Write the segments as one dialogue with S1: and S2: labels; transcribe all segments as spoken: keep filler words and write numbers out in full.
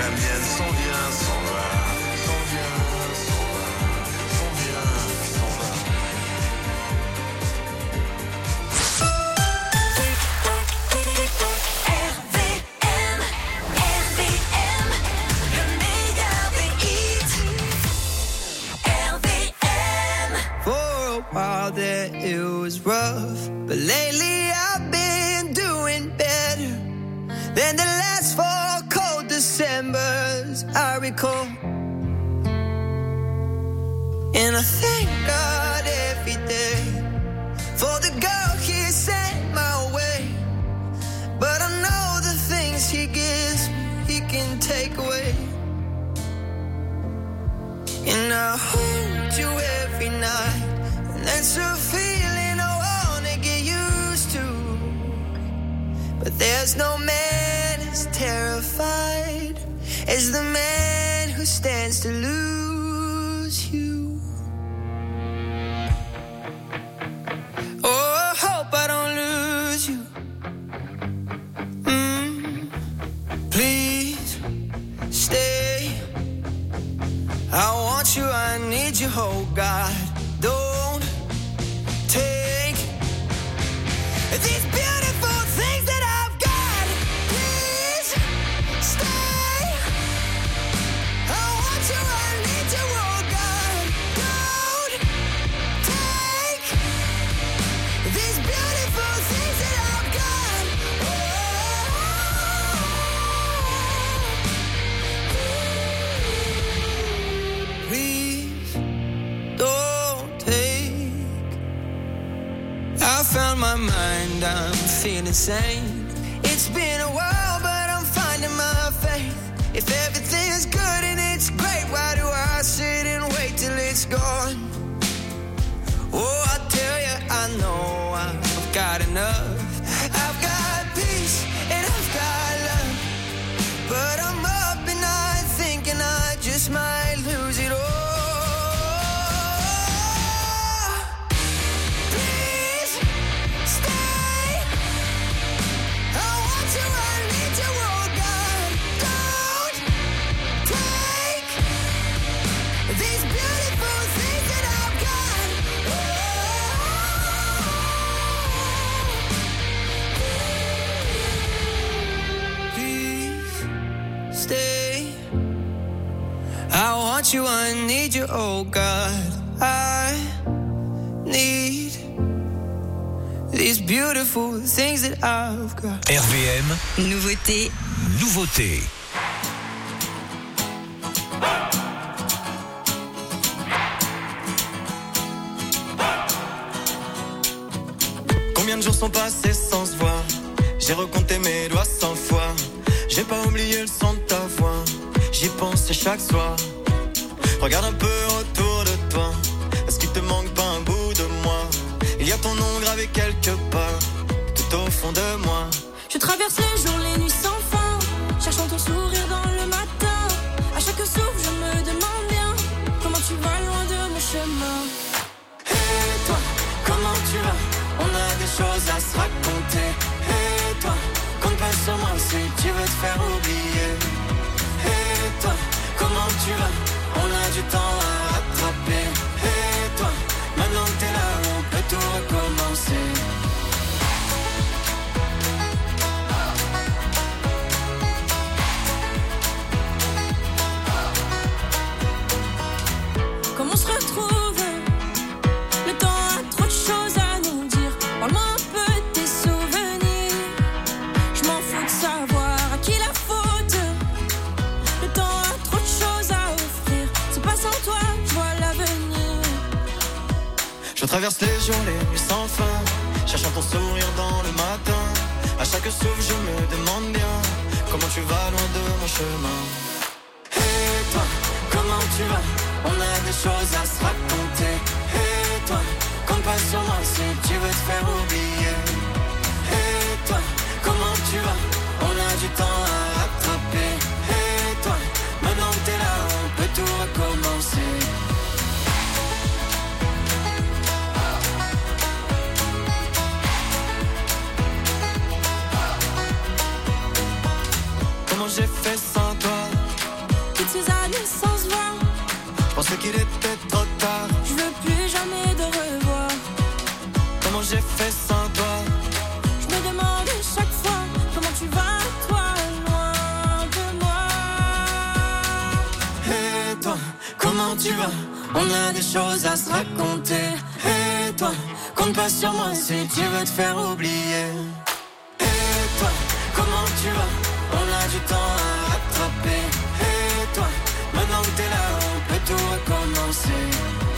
S1: la mienne s'en vient, s'en va, s'en vient, s'en va, s'en vient, s'en va.
S2: R V M, R V M, le meilleur des hits. R V M.
S3: For a while there it was rough, but lately I've been doing better than the last four cold Decembers I recall. And I thank God every day for the girl He sent my way. But I know the things He gives me, He can take away. And I hold you every night, and that's a feeling I wanna get used to. But there's no man as terrified as the man who stands to lose you. Oh, I hope I don't lose you. Mm, please stay. I want you, I need you, oh God. Don't take these beautiful things that I've got. Please stay. I want you, I need you, oh God. Don't take these beautiful things that I've got. Oh. Please don't take. I found my mind, I'm feeling sane. It's been a while, but I'm finding my faith. If everything is good and it's great, why do I sit and wait till it's gone? Oh, I tell you, I know I've got enough. I've got peace and I've got love, but I'm up and I thinking I just might lose it all. Please stay. I want you, I need you, oh God. Don't take these beautiful things that I've got. Please stay. I want you, I need you, oh God. I need these beautiful things that I've got.
S4: R V M,
S5: Nouveauté.
S4: nouveauté.
S6: Combien de jours sont passés sans se voir? J'ai recompté mes doigts cent fois. J'ai pas oublié le son de ta voix. J'y pense chaque soir. Regarde un peu autour de toi. Est-ce qu'il te manque pas un bout de moi? Il y a ton nom gravé quelque part, tout au fond de moi.
S7: Je traverse les jours, les nuits sans fin, cherchant ton sourire dans le matin. À chaque souffle, je me demande bien comment tu vas loin de mon chemin.
S6: Et toi, comment tu vas? On a des choses à se raconter. Et toi, compte pas sur moi si tu veux te faire oublier. Et toi, comment tu vas? On a du temps à rattraper. Et toi, maintenant que t'es là, on peut tout recommencer.
S7: Comment on se retrouve? Le temps a trop de choses à nous dire. Parle-moi un peu de tes souvenirs. Je m'en fous de savoir à qui la faute. Le temps a trop de choses à offrir. C'est pas sans toi, je vois l'avenir.
S6: Je traverse les jours, les nuits sans fin, cherchant ton sourire dans le matin. À chaque souffle, je me demande bien comment tu vas loin de mon chemin. Et toi, comment tu vas? On a des choses à se raconter. Et toi, compte pas sur moi si tu veux te faire oublier. Et toi, comment tu vas? On a du temps à rattraper. Et toi, maintenant que t'es là, on peut tout recommencer. Comment j'ai fait sans toi? pensais qu'il était trop tard.
S7: Je veux plus jamais de revoir.
S6: Comment j'ai fait sans toi?
S7: Je me demande chaque fois comment tu vas, toi, loin de moi.
S6: Et toi, comment tu vas? On a des choses à se raconter. Et toi, compte pas sur moi si tu veux te faire oublier. Et toi, comment tu vas? On a du temps à rattraper. Et toi, maintenant que t'es là, on peut tout recommencer.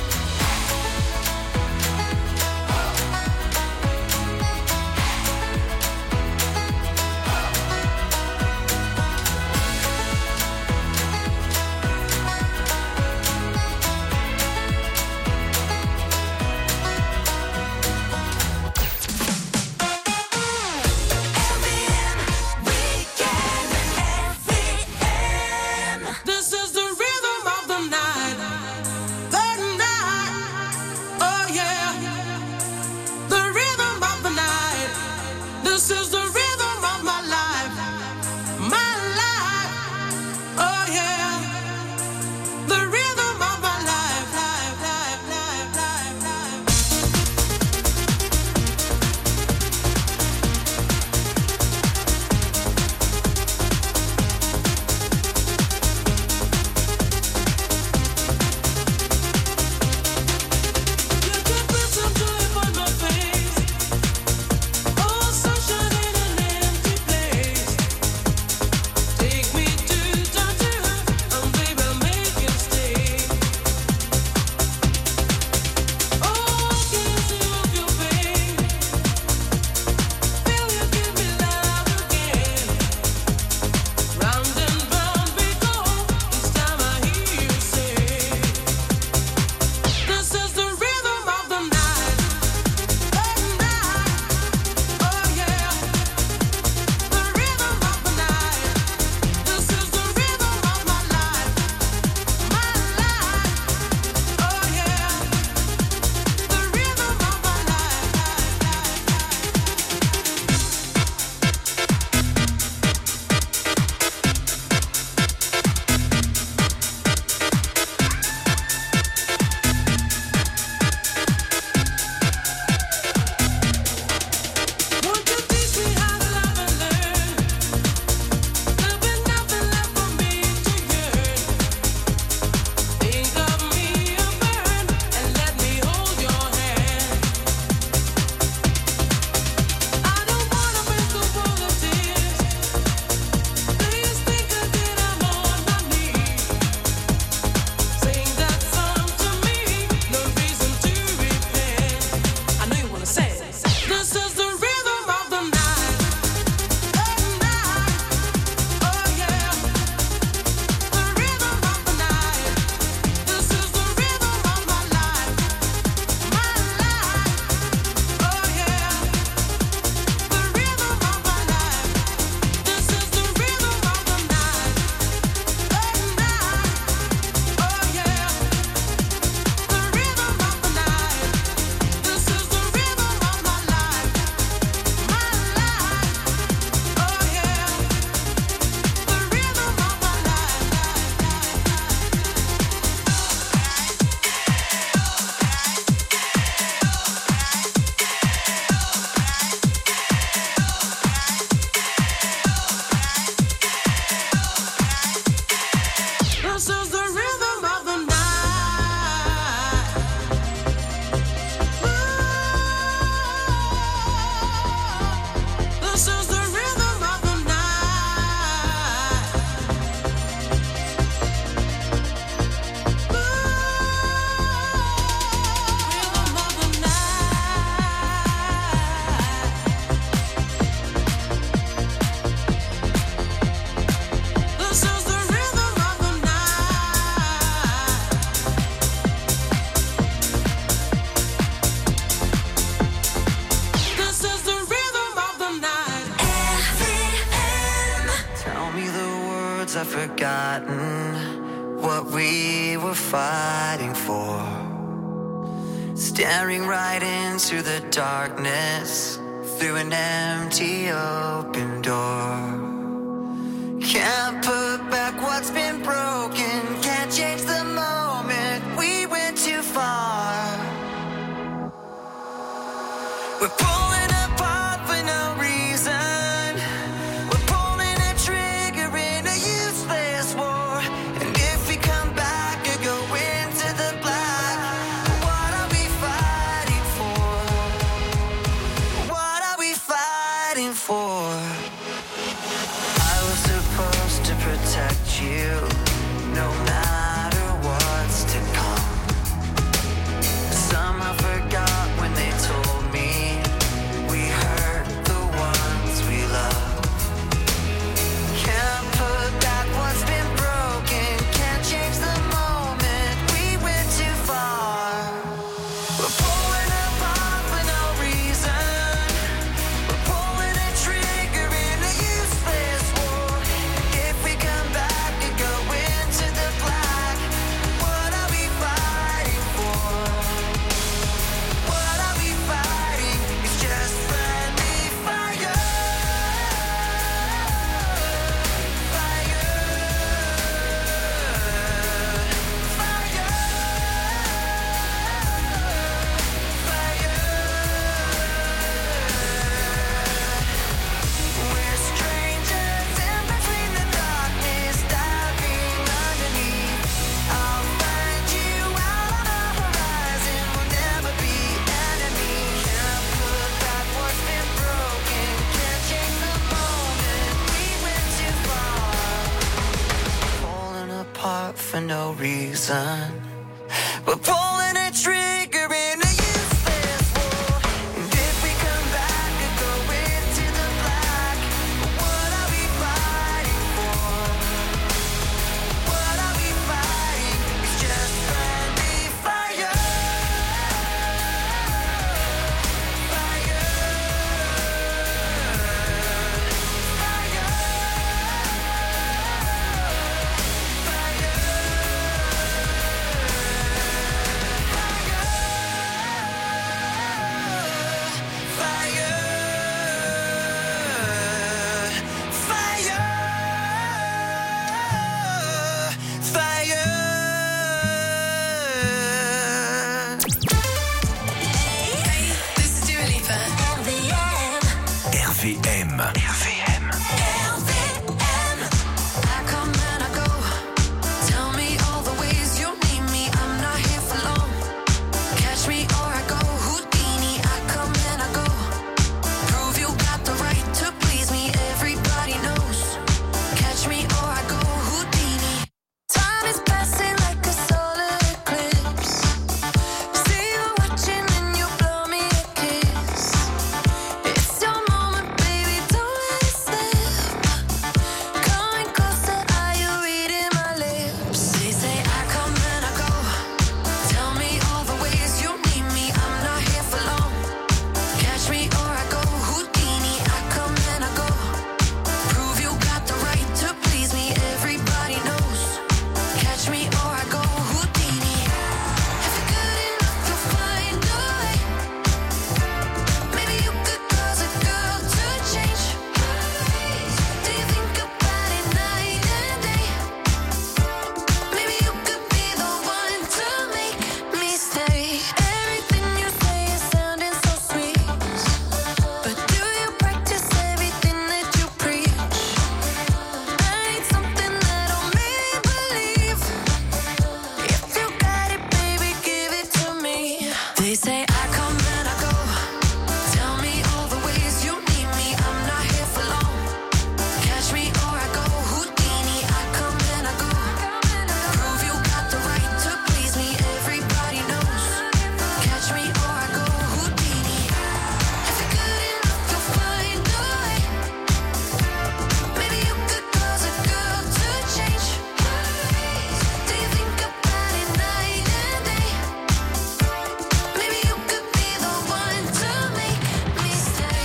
S3: This is the rhythm of the night, the night, oh yeah, the rhythm of the night. This is the rhythm of my life, my life, oh yeah, the rhythm of my life, life, life, life, life, life. You can put some joy upon my face. Oh, sunshine in an empty place. Take me to Tangier, and baby, make it stay. Oh, can't you move your pain? Feel you give me love again. Round and round we go. Each time I hear you say, this is the rhythm of the night, the night, oh yeah, the rhythm of the night. This is the rhythm of my life, my life, oh yeah, the rhythm of my life, Won't you teach me how to love and learn? There'll be nothing left for me to yearn. Think of me and burn, and let me hold your hand. I don't wanna break the wall of tears. Please think again, I'm on my knees. Sing that song to me, no reason to repent. I know you wanna say it. This is the rhythm of the night, the night, oh yeah, the rhythm of the night. This is the rhythm of my life, my life, oh yeah, the rhythm of my life. This is the rhythm of the night, the night, oh yeah, the rhythm of the night. This is the rhythm of my life, my life, oh yeah, the rhythm of my life. This is the rhythm of the night. This is the rhythm of the night. Rhythm of the night. This is the rhythm of the night. This is the rhythm of the night.
S6: Tell me the words I've forgotten, what we were fighting for. Staring right into the darkness through an empty open door. Can't put back what's been broken, can't change the moment, for no reason. We're pulling a trigger in a useless war. And if we come back and go into the black, what are we fighting for? What are we fighting? It's just friendly fire. Fire.
S1: R V M. R V M.
S2: I come and I go. Tell me all the ways you need me. I'm not here for long. Catch me or I go Houdini. I come and I go. Prove you got the right to please me. Everybody knows. Catch me or I go Houdini. Time is passing like a solar eclipse. See you watching and you blow me a kiss. It's your moment, baby, don't let it slip. Coming closer, are you reading my lips? They say I come and I go. Tell me all the ways you need me. I'm not here for long. Catch me or I go Houdini. I come and I go. Prove you got the right to please me. Everybody knows. Catch me or I go Houdini. If you're good enough, you'll find a way. Maybe you could cause a girl to change. Do you think about it night and day? Maybe you could be the one to make me stay. Everything you say is sounding so sweet, but do you practice everything that you preach? I need something that'll make me believe. If you got it, baby, give it to me. They say I come and I go. Tell me all the ways you need me. I'm not here for long. Catch me or I go Houdini. I come and I go. Prove you got the right to please me. Everybody knows. Catch me or I go Houdini. If you're good enough, you'll find a way. Maybe you could cause a girl to change. Do you think about it night and day? Maybe you could be the one to make me stay.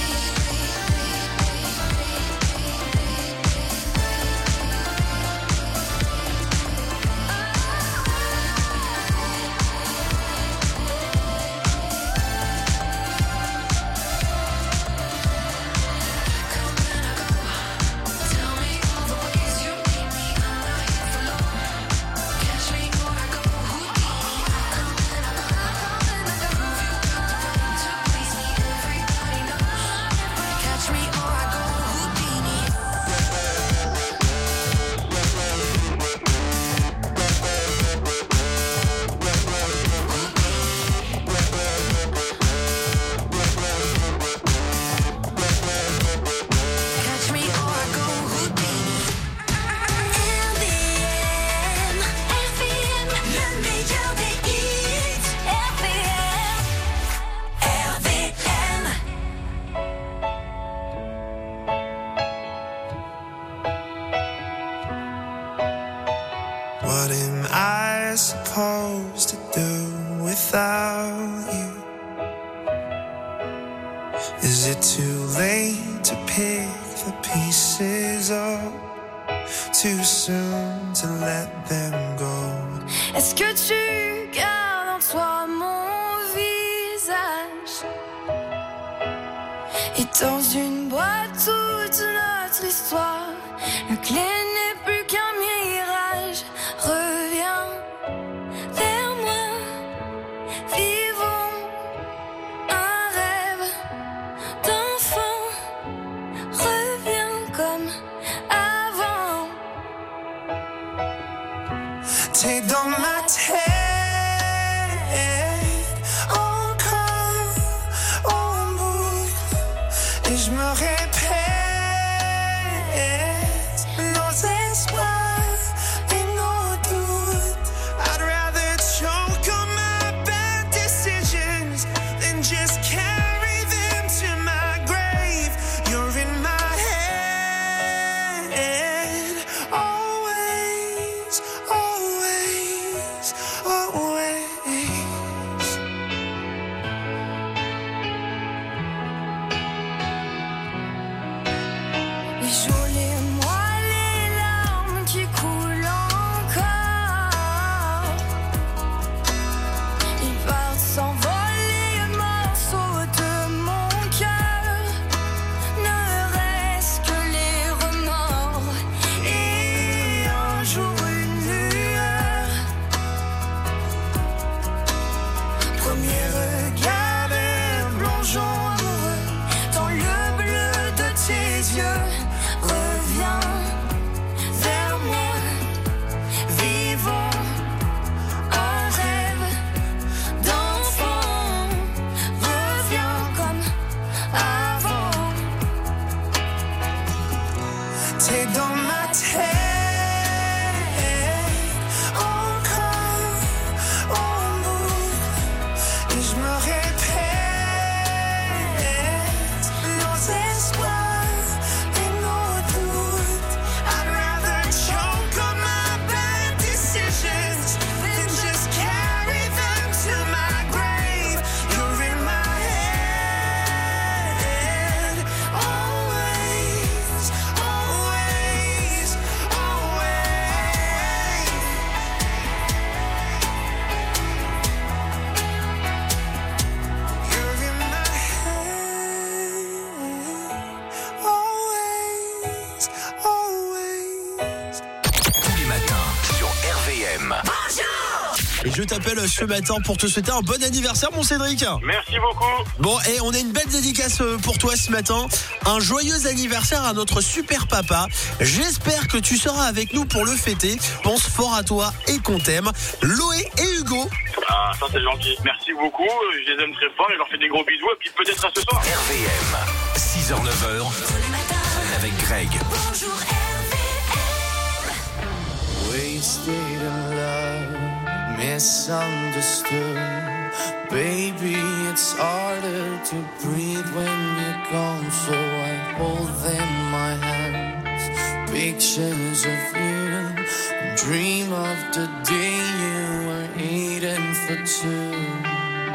S2: Tell me all the ways you need me. I'm not here for long. Catch me or I go Houdini. I come and I go. Prove you got the right to please me. Everybody knows. Catch me or I go Houdini. Catch me or I go Houdini. R V M, R V M, le meilleur des hits. R V M, R V M.
S3: What am I supposed to do without you? Is it too late to pick the pieces up? Too soon to let them go?
S2: Est-ce que tu gardes en toi mon visage? Et dans une boîte toute notre histoire, la clé n'est plus qu'un mirage. Reviens vers moi, vivons un rêve d'enfant. Reviens comme avant.
S3: T'es dans ma tête, encore en boucle, et je me répète nos espoirs et nos doutes.
S2: un jour une lueur. Premier regard et plongeons amoureux dans le bleu de tes yeux. Reviens vers moi, vivons un rêve d'enfant. Reviens comme avant. T'es dans ma tête, encore en boucle, et je me répète nos espoirs et nos doutes. I'd rather choke on my bad decisions than just carry them to my grave. You're in my head, always, always, always. You're in my head, always, always.
S1: Tous les matins sur R V M.
S4: Et je t'appelle ce matin pour te souhaiter un bon anniversaire, mon Cédric.
S5: Merci beaucoup.
S4: Bon, et on a une belle dédicace euh, pour toi ce matin. Un joyeux anniversaire à notre super papa. J'espère que tu seras avec nous pour le fêter. Pense fort à toi et qu'on t'aime. Loé et Hugo.
S5: Ah, ça c'est gentil. Merci beaucoup. Je les aime très fort et je leur fais des gros bisous. Et puis peut-être à ce soir.
S1: R V M, six heures neuf heures, avec Greg.
S2: Bonjour R V M.
S3: Wasted in love, misunderstood. Baby, it's harder to breathe when you're gone. So I hold in my hands pictures of you, and dream of the day you were eating for two.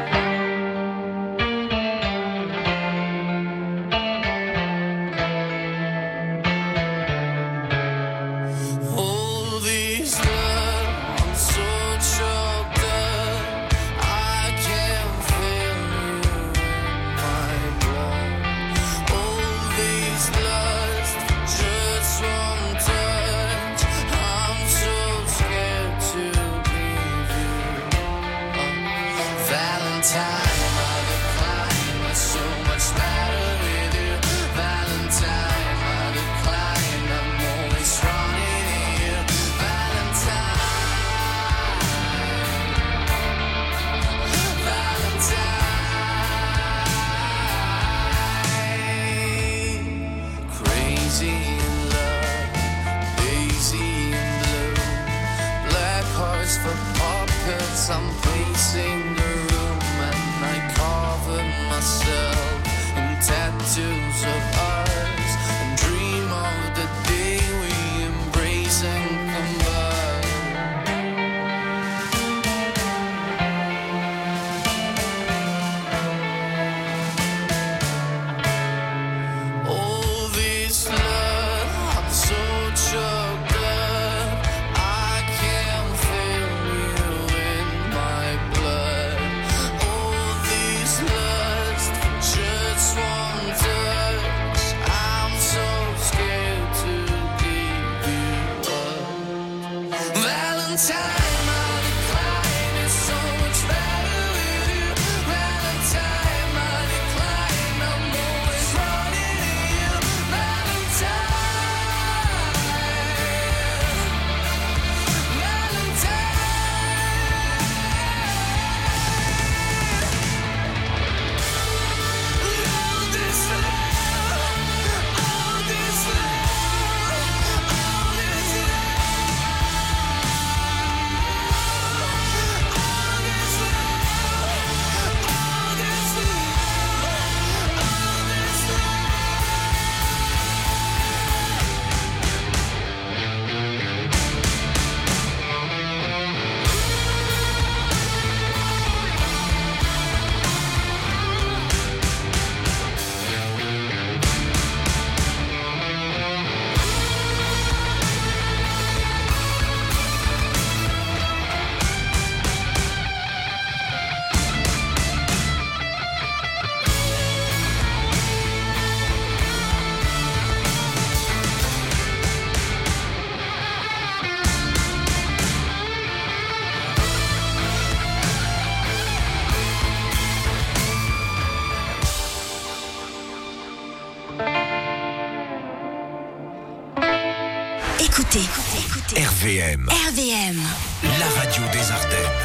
S3: All these love, I'm so choked up, I can't feel you in my blood. All these lust, just one touch, I'm so scared to leave you. Uh, Valentine, I decline, we're so much better with you. Valentine, I decline, I'm always running to you. Valentine, Valentine. Crazy in love, lazy in blue. Black hearts for pockets, I'm pacing the room, and I cover myself in tattoos of ours, and dream of the day we embrace and combine. All this love, I'm so choked up, I can't feel you in my blood. All this lust, just one touch, I'm so scared to give you up. Valentine, I decline, it's so much better with you. Valentine, I decline, I'm always running to you. Valentine, Valentine. All this love, all this love, all this love.
S8: Écoutez, écoutez.
S9: R V M.
S8: R V M.
S9: La radio des Ardennes.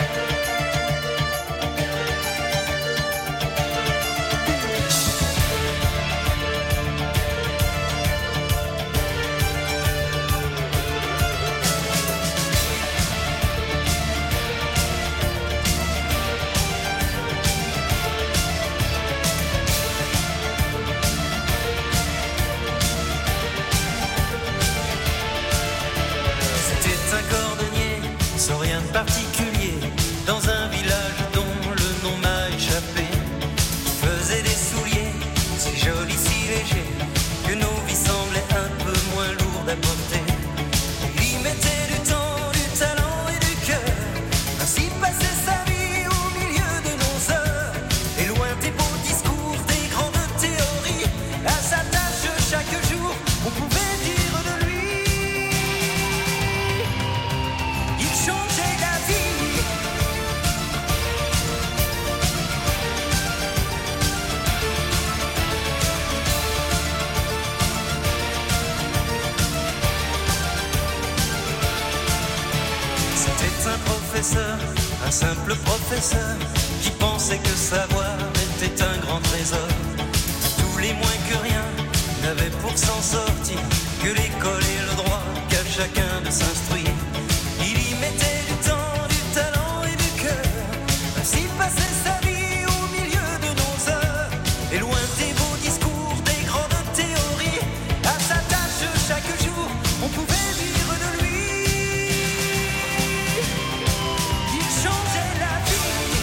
S10: Particulier dans un village dont le nom m'a échappé. Il faisait des souliers si jolis, si légers que nos vies semblaient un peu moins lourdes à porter. Il y mettait du temps, du talent et du cœur. Ainsi passait sa vie au milieu de nos heures. Et loin des beaux discours, des grandes théories, à sa tâche chaque jour, on pouvait dire de lui. Il changeait la vie. C'était un professeur, un simple professeur, qui pensait que savoir était un grand trésor. Tous les moins que rien n'avaient pour s'en sortir que l'école et le droit qu'à chacun de s'instruire. Il y mettait du temps, du talent et du cœur. Ainsi passait sa vie au milieu de nos heures. Et loin des beaux discours, des grandes théories, à sa tâche chaque jour, on pouvait dire de lui. Il changeait la vie.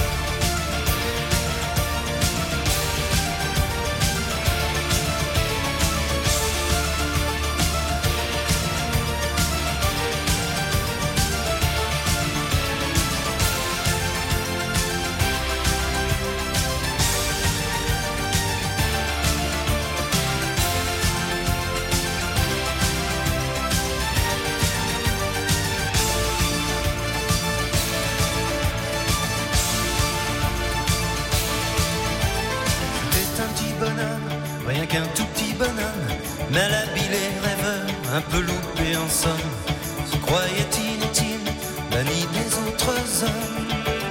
S10: Rien qu'un tout petit bonhomme, malhabile et rêveur, un peu loupé en somme, se croyait inutile, banni des autres hommes.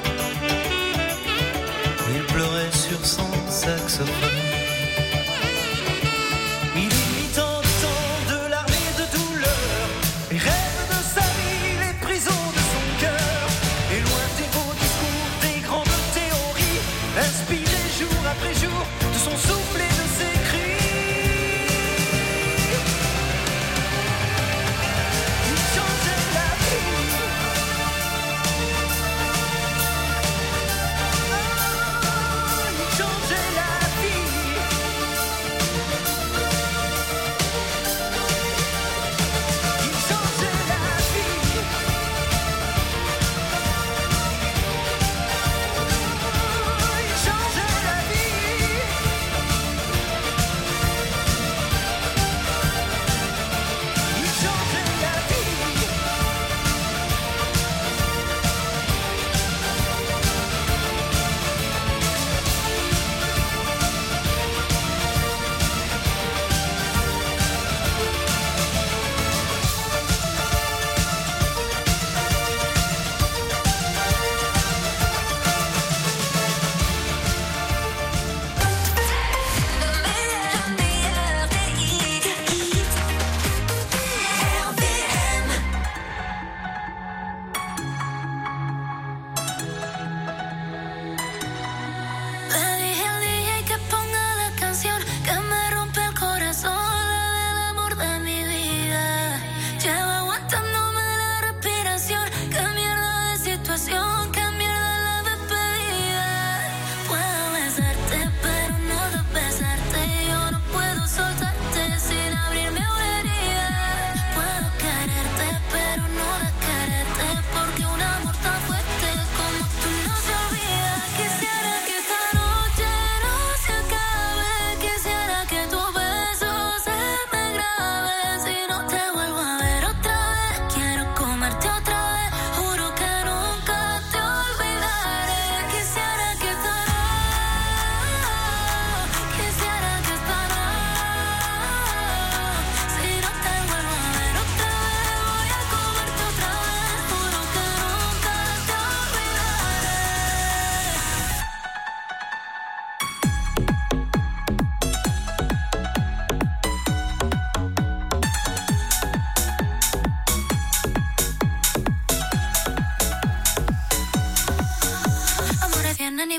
S10: Il pleurait sur son saxophone. Il y mit tant de temps de larmes et de douleur, les rêves de sa vie, les prisons de son cœur. Et loin des beaux discours, des grandes théories, inspiré jour après jour de son souffle et de ses cris. Il changeait la vie. Oh, il changeait la vie.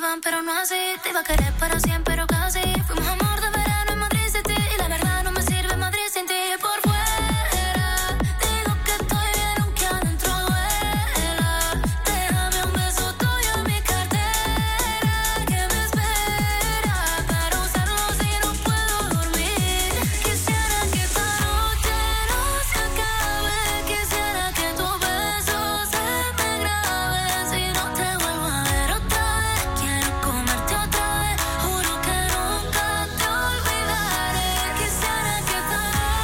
S8: iban, pero no así. Te iba a querer para siempre, pero casi. Fuimos amor de verano en Madrid City. Y la verdad no me sirve Madrid sin ti. Por fuera digo que estoy bien, aunque adentro duela. Déjame un beso tuyo en mi cartera que me espera para usarlo si no puedo dormir. Quisiera que esta noche no se acabe. Quisiera que tus besos se me graben. Si no te vuelvo a ver otra vez, quiero comerte otra vez. Juro que nunca te olvidaré. Quisiera que esta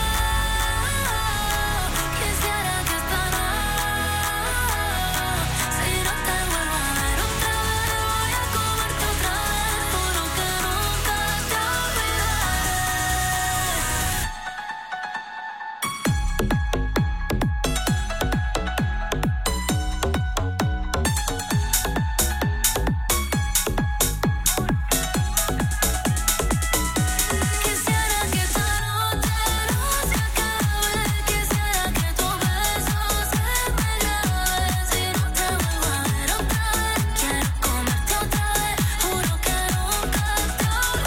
S8: Quisiera que esta si no te vuelvo a ver otra vez, voy a comerte otra vez. Juro que nunca te Quisiera que esta noche no se acabe. Quisiera que tus besos se me graben. Si no te vuelvo a ver otra vez, quiero comerte otra vez. Juro que nunca te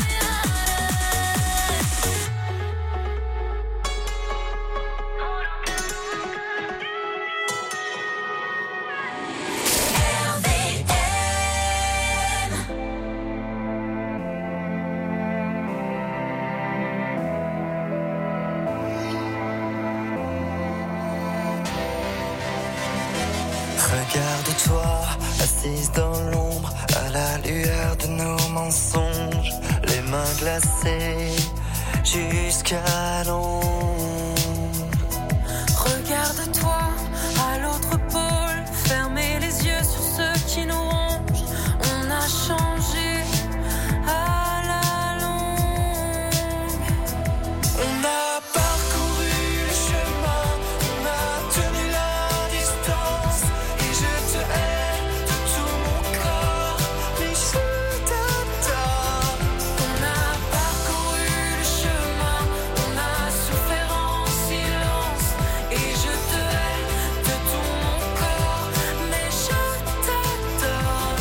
S6: Regarde-toi, assise dans l'ombre, à la lueur de nos mensonges, les mains glacées jusqu'à l'ombre.
S7: Regarde-toi à l'autre pôle, fermez les yeux sur ceux qui nous rongent. On a changé à la longue.
S6: On a parcouru le chemin, on a tenu la distance, et je te hais de tout mon corps, mais je t'adore.
S7: On a parcouru le chemin, on a souffert en silence. Et je te hais de tout mon corps, mais je t'adore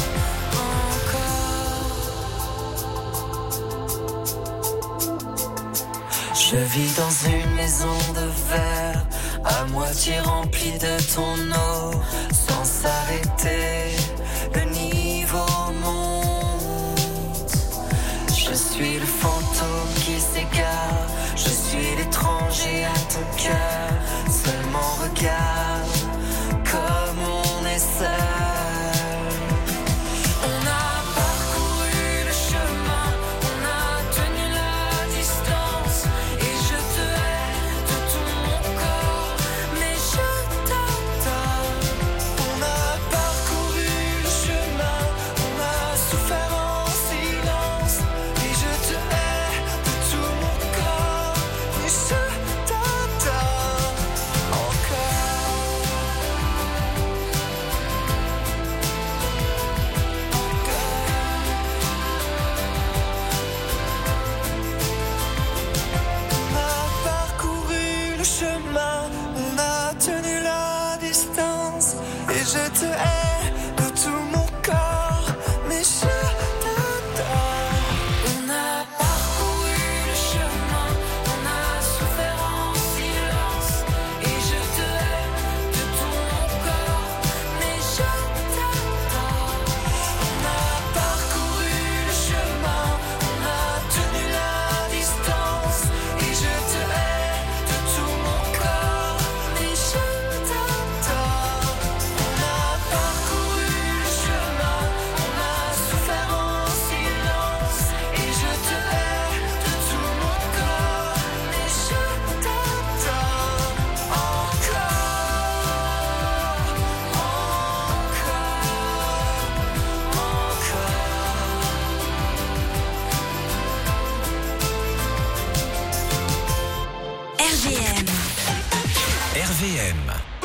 S7: encore.
S6: Je vis dans une maison de verre, à moitié remplie de ton eau, sans s'arrêter, le niveau monte. Je suis le fantôme qui s'égare, je suis l'étranger à ton cœur. Seulement regarde comme on est seul.
S7: On a parcouru le chemin, on a tenu la distance. Et je te hais de tout mon corps, mais je t'adore.
S6: On a parcouru le chemin, on a souffert en silence, et je te hais de tout mon corps, mais je t'adore encore. On a parcouru le chemin, on a tenu la distance, et je te hais de tout mon corps, mais je t'adore.
S7: On a parcouru le chemin, on a souffert en silence. Et je te hais de tout mon corps, mais je t'adore.
S6: On a parcouru le chemin, on a tenu la distance, et je te hais de tout mon corps, mais je t'adore. On a parcouru le chemin, on a souffert en silence, et je te hais de tout mon corps, mais je t'adore encore,
S2: R V M.
S9: R V M.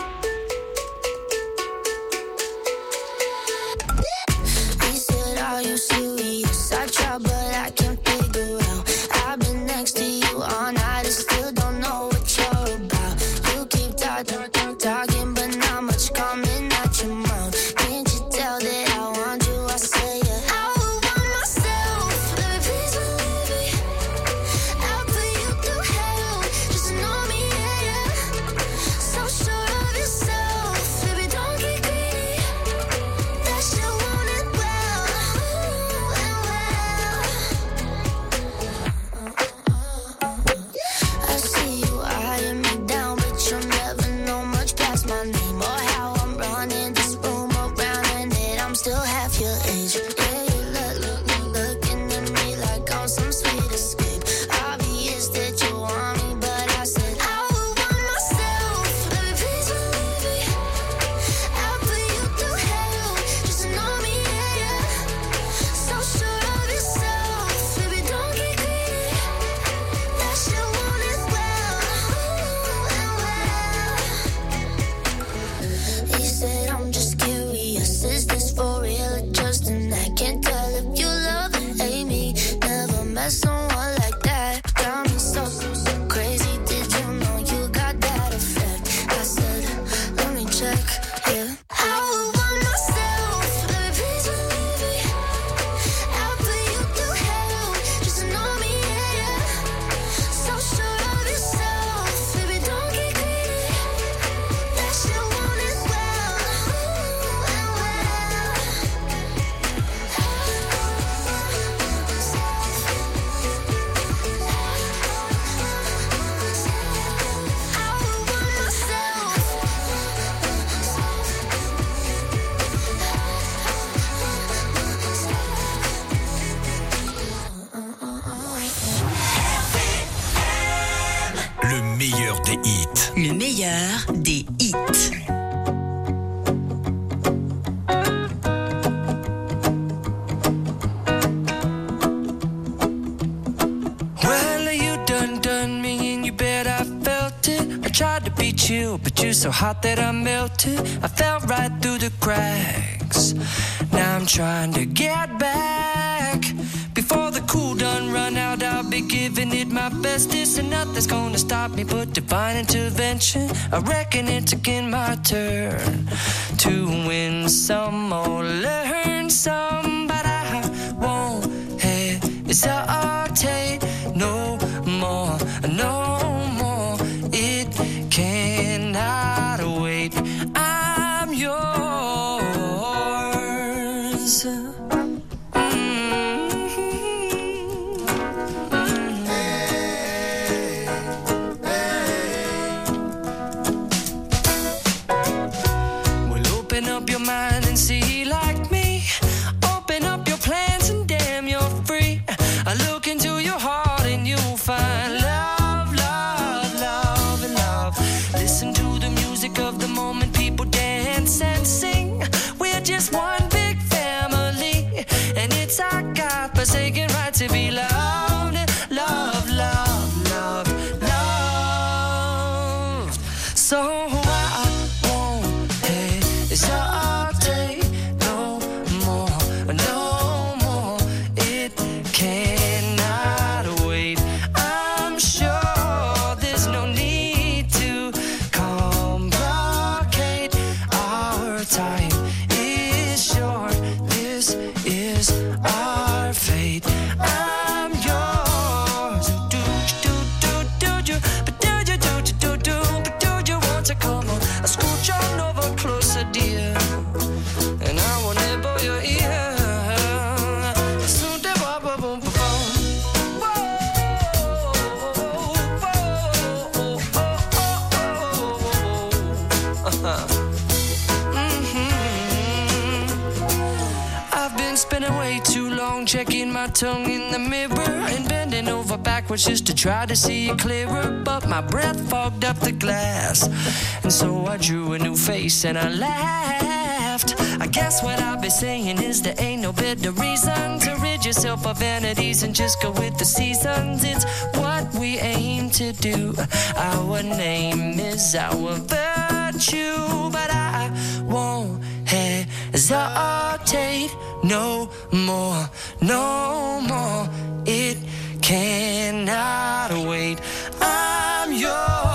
S8: He said, are you serious? I try, but I can't figure out. I've been next to you all night and still don't know what you're about. You keep talking, talking, but not much coming out your mouth. Can't you tell that I want you? I say, yeah. name or how I'm running this room around and it. I'm still half your age. Yeah, you look, look, look, looking at me like I'm some sweet escape. Obvious that you want me, but I said I would want myself. Baby, please believe me. I'll put you through hell just to know me, yeah, yeah. So sure of yourself, baby, don't get greedy. That shit won't as well, and well. He said I'm just curious, is this for real or just an act? Can't tell if you love and hate me. Never met someone like that. Got me so, so crazy. Did you know you got that effect? I said, let me check, yeah. I would want myself, baby, please believe me. I'll put you through hell just to know me, yeah, yeah. So sure of yourself, baby, don't get greedy. That shit won't as well, and well. I would want myself.
S9: Le meilleur des hits.
S11: Le meilleur des hits.
S3: Well, you done done me and you bet I felt it. I tried to beat you, but you're so hot that I melted. I fell right through the cracks. Now I'm trying to get back. Before the cool done run out, I'll be giving it my bestest, and nothing's gonna stop me but divine intervention. I reckon it's again my turn to win some or learn some, but I won't hesitate no more, no more. It cannot wait. I'm yours. Well, open up your mind and see like me. Open up your plans and damn, you're free. I look into your heart and you'll find love, love, love, and love. Listen to the music of the moment, people dance and sing. We're just one big family, and it's our God-forsaken right to be loved, love, love, love, love. So I won't hesitate no more, no more. It cannot wait. I'm sure there's no need to complicate. Our time is short. This is our fate. I'm yours. Do do do do do, but do you do do do do, but do you want to come on? I scooch on over closer, dear, and I will nibble your ear. Soon to bop, bop, boom, boom, boom. Whoa, whoa, oh, oh, oh, oh. Mhm. I've been spending way too long checking my tongue in the mirror and bending over backwards just to try to see it clearer, but my breath fogged up the glass, and so I drew a new face and I laughed. I guess what I'll be saying is there ain't no better reason to rid yourself of vanities and just go with the seasons. It's what we aim to do. Our name is our virtue, but I won't hesitate no more, no more. It cannot wait. I'm yours.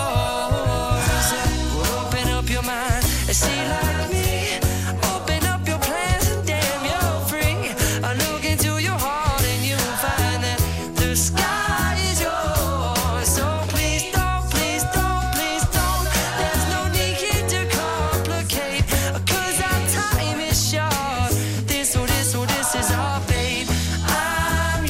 S3: Open up your mind and see like me. Open up your plans and damn, you're free. I look into your heart and you'll find that the sky is yours. So please don't, please don't, please don't. There's no need to complicate, 'cause our time is short. This or this or this is our fate. I'm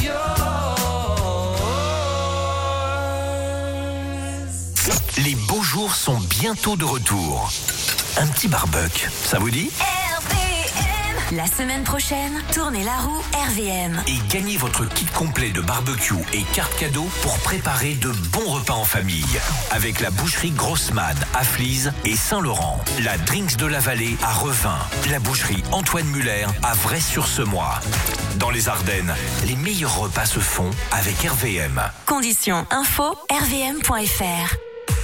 S3: yours.
S9: Les beaux jours sont bientôt de retour. un petit barbecue. Ça vous dit ?
S11: R V M. La semaine prochaine, tournez la roue R V M.
S9: Et gagnez votre kit complet de barbecue et carte cadeau pour préparer de bons repas en famille. Avec la boucherie Grossman à Flize et Saint-Laurent. La Drinks de la Vallée à Revin. La boucherie Antoine Muller à Vray-sur-Semois. Dans les Ardennes, les meilleurs repas se font avec R V M.
S11: Conditions info r v m point f r.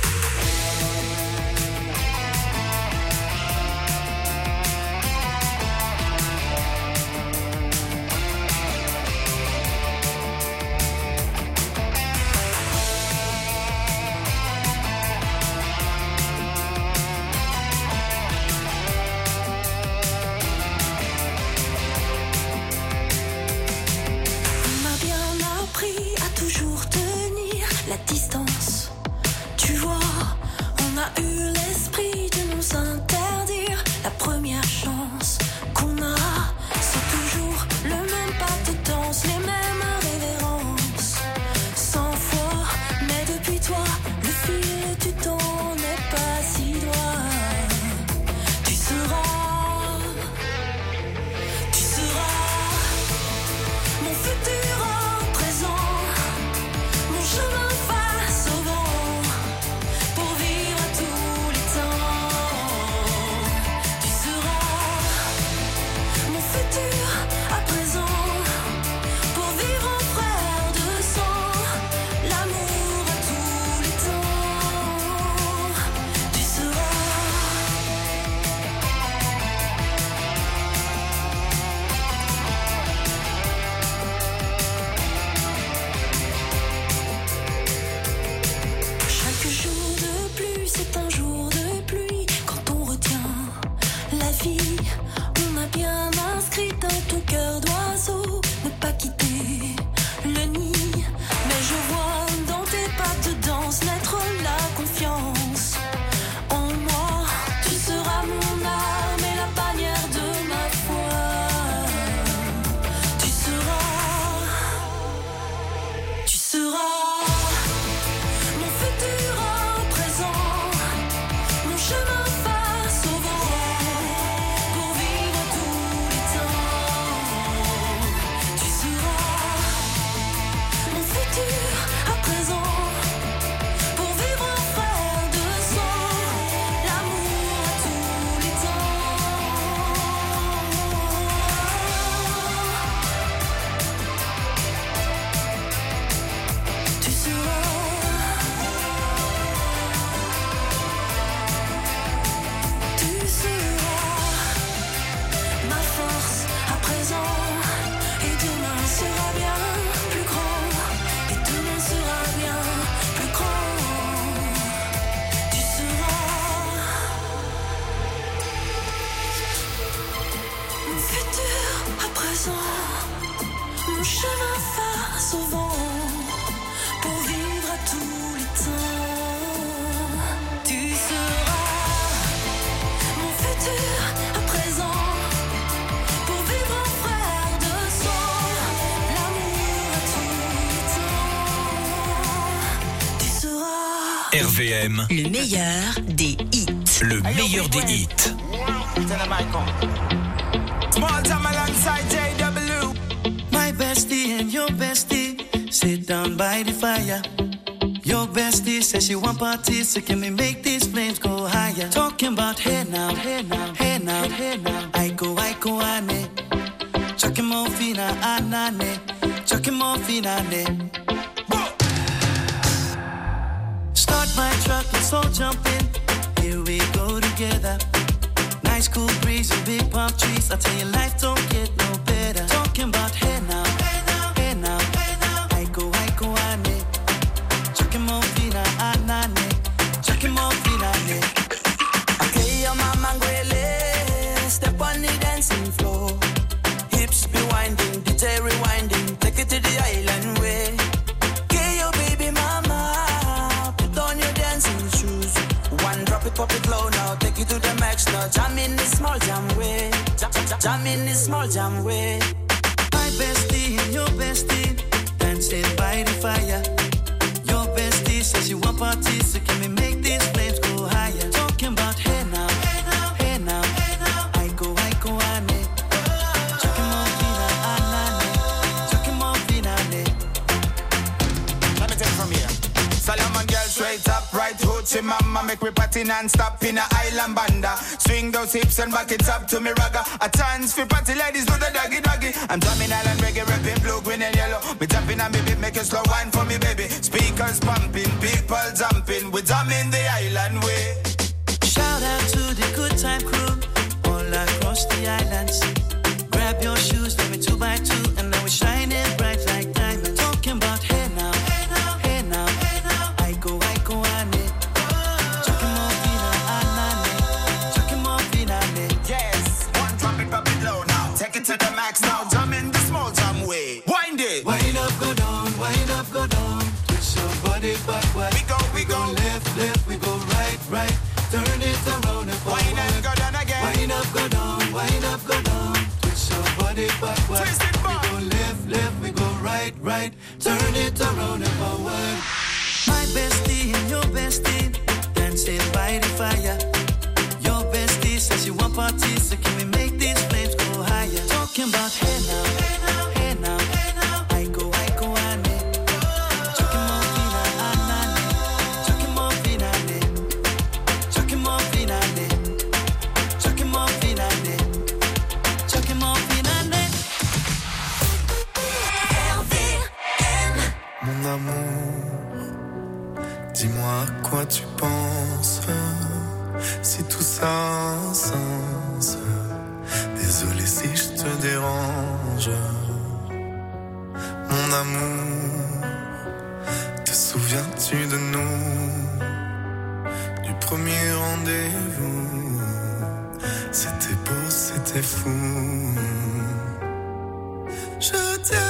S9: R V M,
S11: le meilleur des hits.
S9: Le meilleur des hits.
S12: Small time alongside J W. My bestie and your bestie sit down by the fire. Your bestie says she want parties, so can we make these flames go higher? Talking about hey now, hey now, hey now, hey now. I go, I go, ane. Chucking more fina, anane. Chucking more fina, ne. Start my truck, let's all jump in. Here we go together. Nice cool breeze and big palm trees. I tell you, life don't get no better. Talking about hey now, hey now, hey now, hey now. I go, I go, ane. Chucking more fina, anane. Chucking more fina, ne. Okay, your mama ngwele. Step on the dancing floor. Hips be winding, D J rewinding. Take it to the island way. Okay, your baby mama. Drop it, pop it low now, take it to the max now. Jam in this small jam way, jam, jam, jam in this small jam way. My bestie and your bestie dancing by the fire. Your bestie says you want parties, so can we make these flames go higher? Talking about hey now, hey now,
S13: hoochie mama, make we party non-stop in a island banda. Swing those hips and back it up to me ragga. A chance for party ladies do the doggy doggy. I'm drumming island reggae, rapping blue, green and yellow. Me jumping on me beat, make a slow wine for me baby. Speakers pumping, people jumping. We drumming the island way.
S12: Shout out to the good time crew all across the islands. Grab your shoes, let me two by two, and now we're shining bright like diamonds. Talking about hey now, hey now, hey now, hey now. I go, I go, ane. Talking more fina, anane. Talking more fina, ane.
S13: Yes, one drop it, drop it low now. Take it to the max now. Jump in the small jam way. Wind it.
S12: Wind up, go down, wind up, go down. Twist your body backward.
S13: We go, we go,
S12: we go left, left, we go right, right. Turn it around and forward.
S13: Wind up, go down again.
S12: Wind up, go down, wind up, go down. Twist your body backward.
S13: Twist it back.
S12: We go left, left, we go right, right. Turn it around and forward. My bestie and your bestie dancing by the fire. Your bestie says you want parties, so can we make these flames go higher? Talking about hey now, hey now, hey now, hey now. I go, I go, ane. Talking more fina, anane. Talking more fina, ane. Talking more fina, ane. Talking more fina, ane. Talking more fina, ane.
S1: Mon amour, dis-moi à quoi tu penses. Si tout ça a un sens. Désolé si je te dérange. Mon amour, te souviens-tu de nous? Du premier rendez-vous. C'était beau, c'était fou. Je t'aime,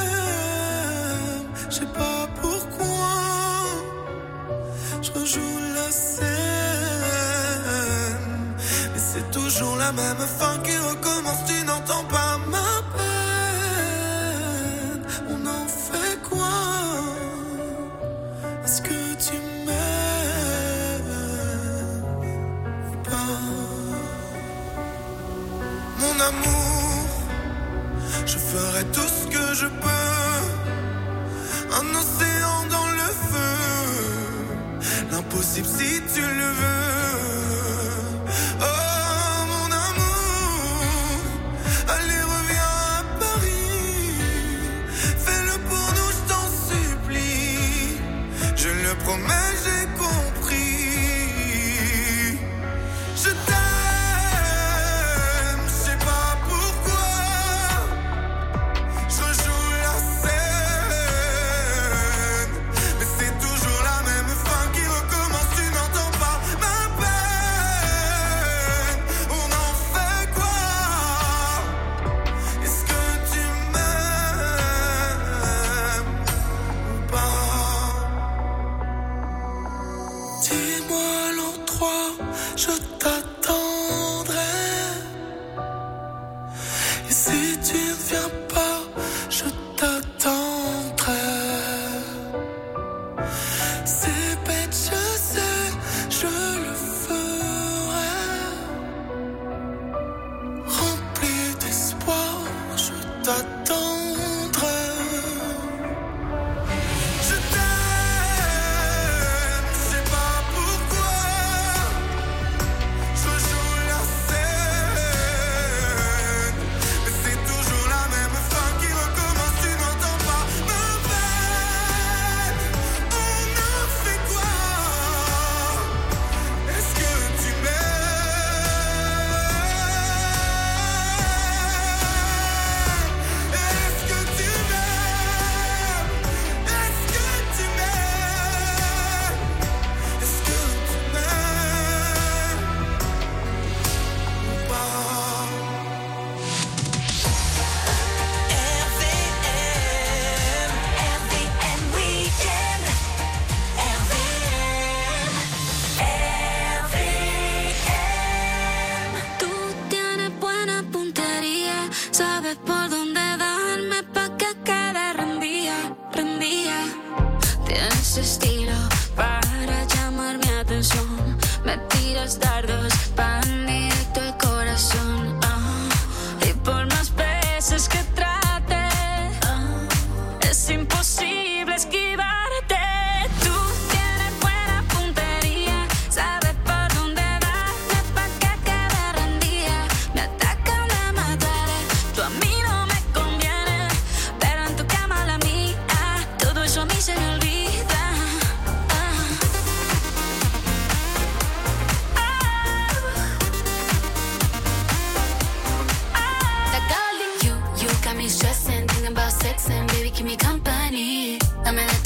S1: je sais pas pourquoi. Je rejoue la scène, mais c'est toujours la même fin qui recommence. Tu n'entends pas ma peine. On en fait quoi? Est-ce que tu m'aimes ou pas? Mon amour, je ferai tout ce que je peux. Un océan dans le feu, l'impossible si tu le veux. Oh mon amour, allez reviens à Paris. Fais-le pour nous, je t'en supplie. Je le promets, j'ai compris. Je t'aime.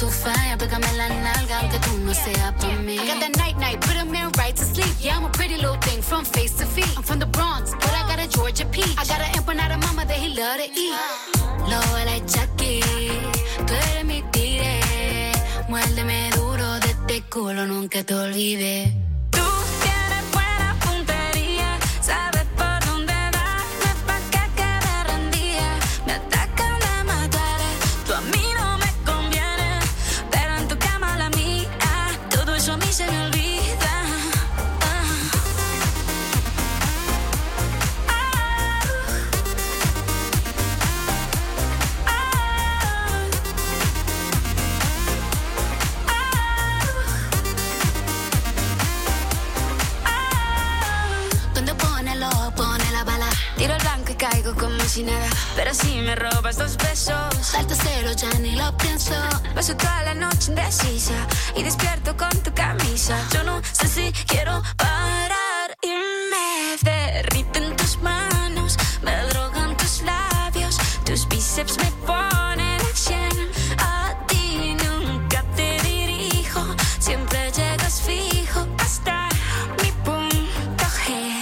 S8: tu falla, pégame la nalga aunque tú no seas pa' mí. I got that night night, put him in right to sleep. Yeah, I'm a pretty little thing from face to feet. I'm from the Bronx, but I got a Georgia peach. I got an empanada mama that he love to eat. Lo like Chucky, tú eres mi tigre. Muérdeme duro de este culo, nunca te olvides. Nada. Pero si me robas dos besos, salto cero, ya ni lo pienso. Paso toda la noche indecisa y despierto con tu camisa. Yo no sé si quiero parar y me derriten tus manos, me drogan tus labios, tus bíceps me ponen a cien. A ti nunca te dirijo, siempre llegas fijo hasta mi punto G.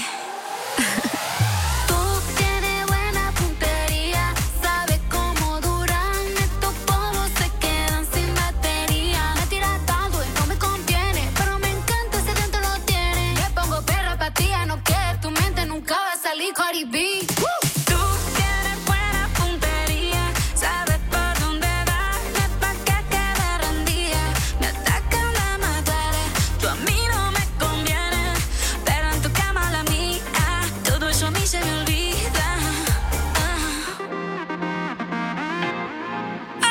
S8: Cardi B. Tú tienes buena puntería, sabes por dónde darme pa' que quede rendida. Me atacan la mataré, tú a mí no me conviene, pero en tu cama la mía, todo eso a mí se me olvida. Ah.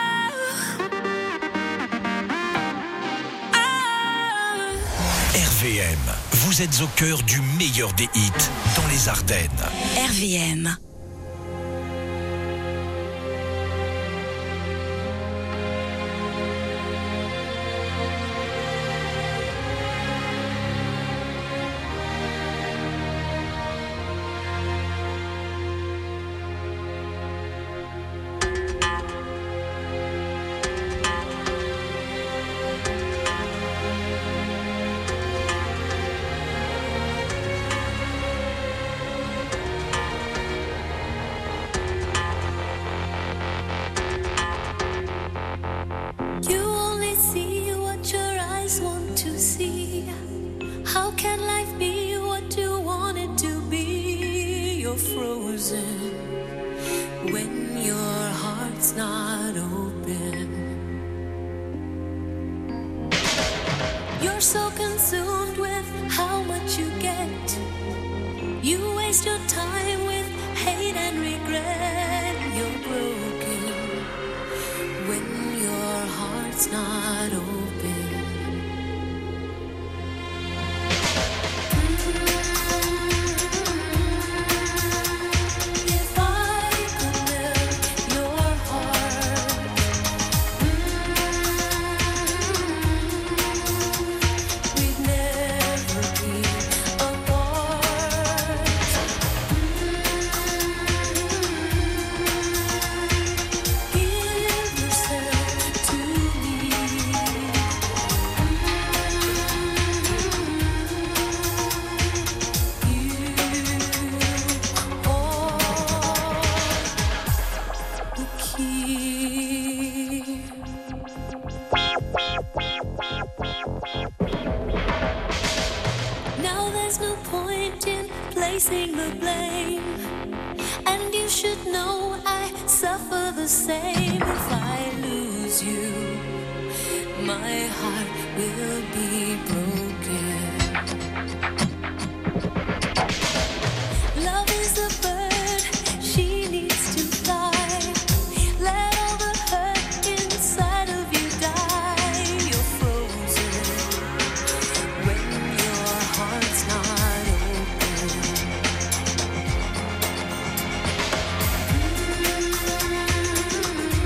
S8: Ah. Ah.
S9: R V M, vous êtes au cœur du meilleur des hits dans les Ardennes.
S11: R V M.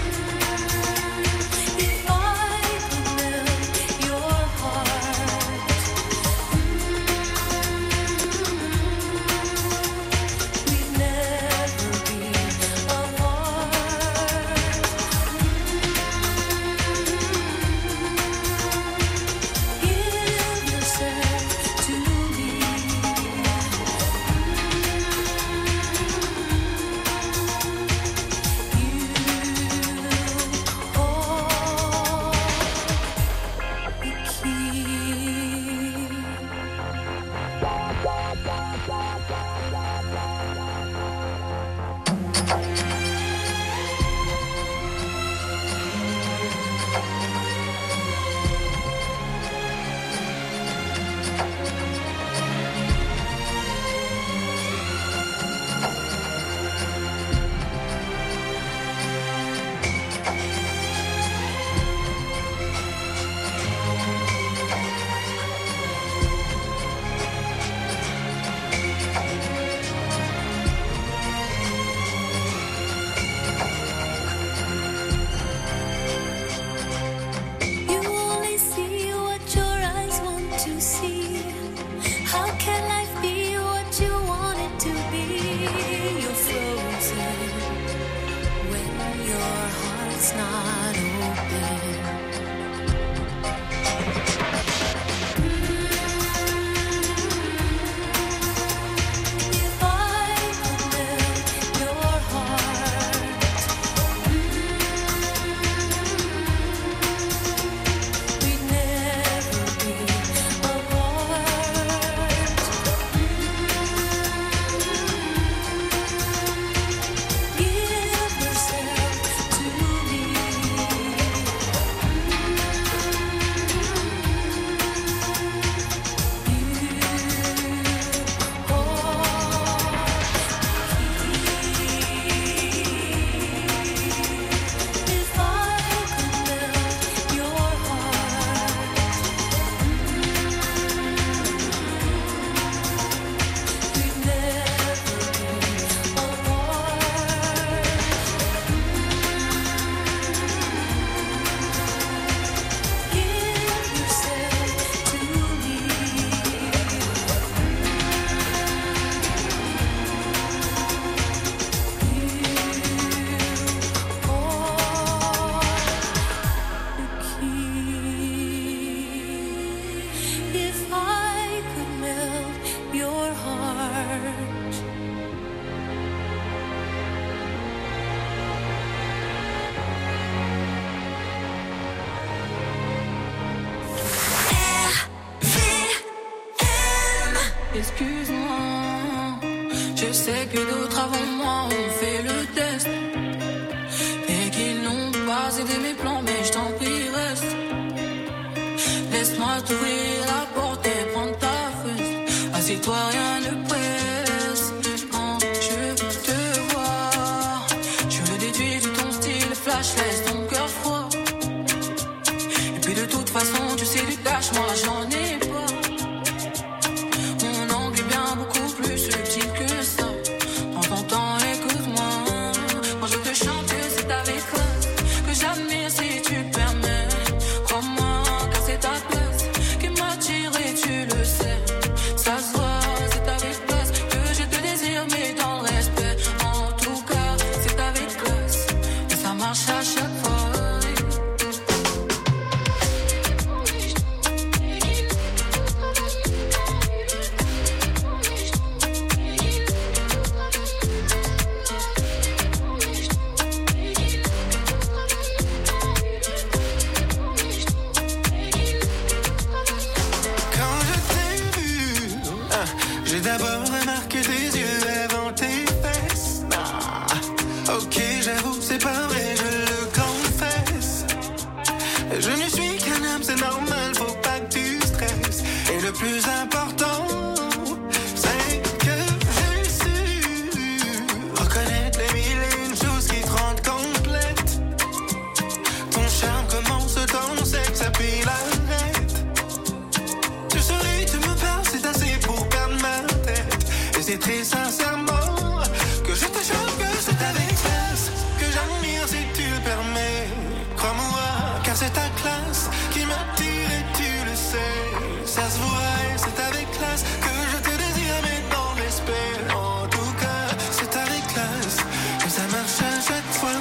S8: If I could melt your heart.
S14: Je sais que d'autres avant moi ont fait le test et qu'ils n'ont pas aidé mes plans, mais je t'en prie reste. Laisse-moi t'ouvrir la porte et prendre ta fesse. Assieds-toi, rien ne presse. Quand je te vois, je le déduis de ton style flash, laisse ton cœur froid. Et puis de toute façon, tu sais du tâche, moi j'en ai pas. Mon angle est bien beaucoup plus subtil que ça. Prends ton temps, écoute-moi. Quand je te chante, c'est avec classe que j'admire si tu le permets. Crois-moi, car c'est ta place qui m'attire et tu le sais. Ça se voit, c'est avec classe que je te désire, mais dans le respect. En tout cas, c'est avec classe et ça marche à chaque fois.
S12: J'ai d'abord remarqué tes yeux avant tes fesses. Ah, ok, j'avoue, c'est pas vrai, je le confesse. Je ne suis qu'un homme, c'est normal, faut pas que tu stresses. Et le plus important, c'est que j'ai su reconnaître les mille et une choses qui te rendent complète. Ton charme commence, ton sexe, puis l'arrête. Tu souris, tu me parles, c'est assez pour perdre ma tête. Et c'est très sincèrement que je te chante, que c'est avec classe que j'admire si tu le permets. Crois-moi, car c'est ta classe qui m'attire et tu le sais. Ça se voit et c'est avec classe que je te désire, mais dans le respect. En tout cas, c'est avec classe que ça marche à chaque fois.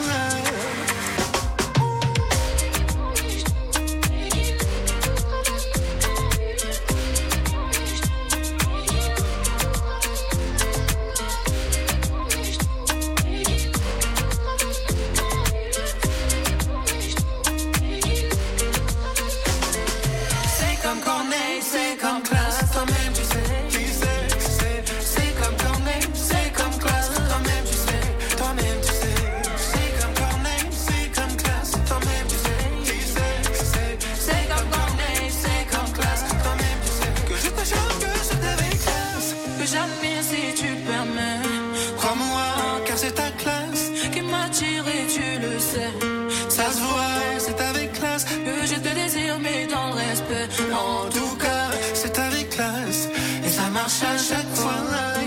S12: C'est comme Corneille, c'est comme classe, toi-même tu sais, tu sais, tu sais. C'est comme Corneille, c'est comme classe, toi-même tu sais, toi-même tu sais. C'est comme Corneille, c'est comme classe, toi-même tu sais, tu sais, tu sais. C'est comme Corneille, c'est comme classe, toi-même tu sais. Que je te chante, que c'est avec classe
S14: Que j'admire si tu le permets.
S12: Crois-moi, car c'est ta classe
S14: Qui m'attire et tu le sais.
S12: Ça se voit, c'est avec classe
S14: Que je te désire, mais dans le respect.
S12: En tout cas, c'est avec classe et ça marche à chaque fois.